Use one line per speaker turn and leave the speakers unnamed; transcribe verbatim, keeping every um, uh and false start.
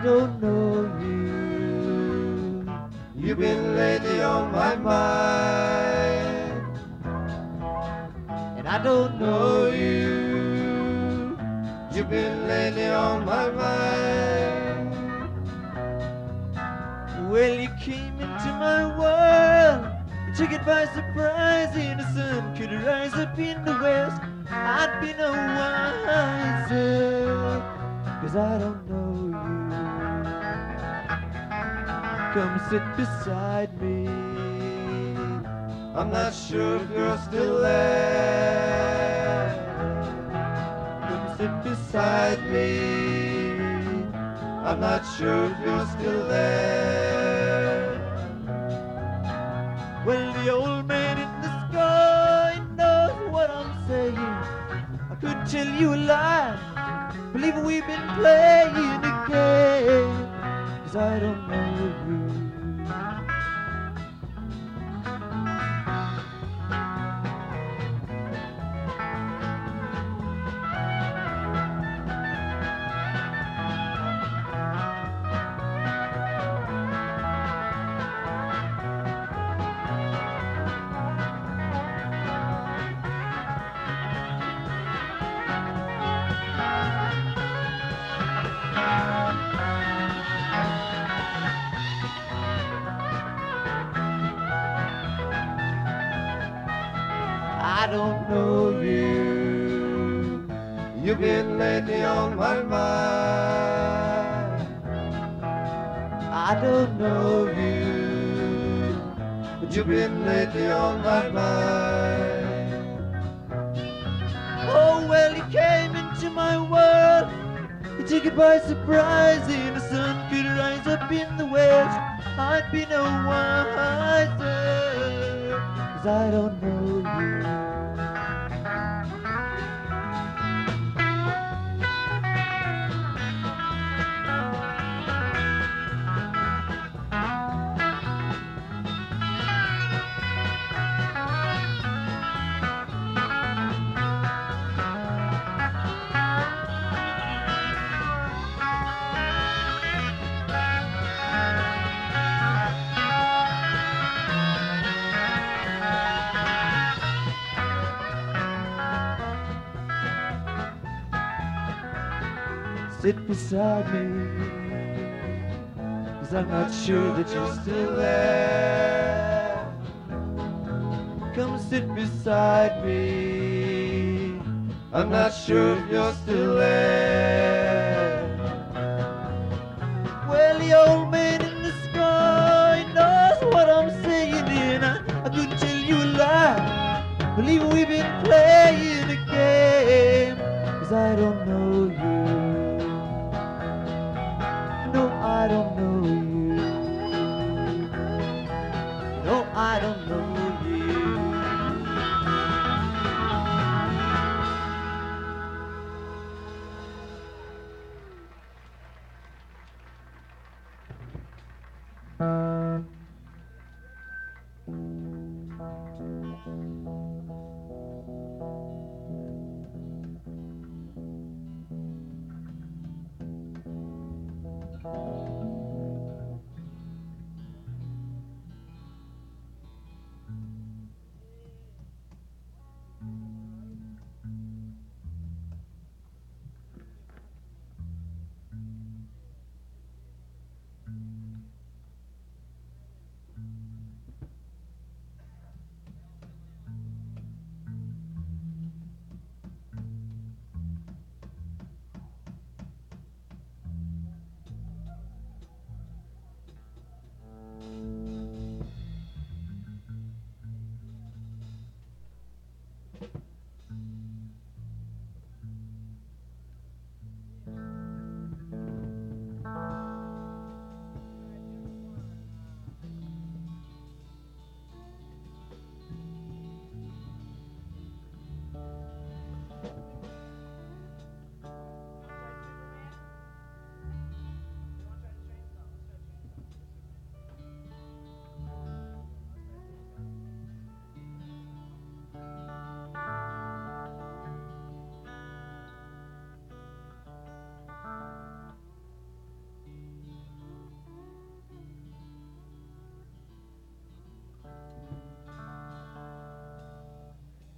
don't know you.
You've been lately on my mind,
and I don't know you.
You've been lately on my mind.
Well, you came into my world, you took it by surprise. And the sun could rise up in the west, I'd be no wiser, 'cause I don't know you. Come sit beside me.
I'm not sure if you're still there.
Come sit beside me.
I'm not sure if you're still there.
Well, the old man in the sky knows what I'm saying. I could tell you a lie, believe we've been playing a game, 'cause I don't know you. I don't know you.
You've been lately on my mind.
I don't know you.
But you've been lately on my mind.
Oh, well, you came into my world, you took it by surprise. And the sun could rise up in the west, I'd be no wiser, 'cause I don't know you. Sit beside me, 'cause I'm not sure that you're still there. Come sit beside me.
I'm not sure if you're still there.
Well, the old man in the sky knows what I'm saying, and I, I couldn't tell you a lie, believe we've been playing a game, 'cause I don't know you. No, I don't know you. No, I don't know you.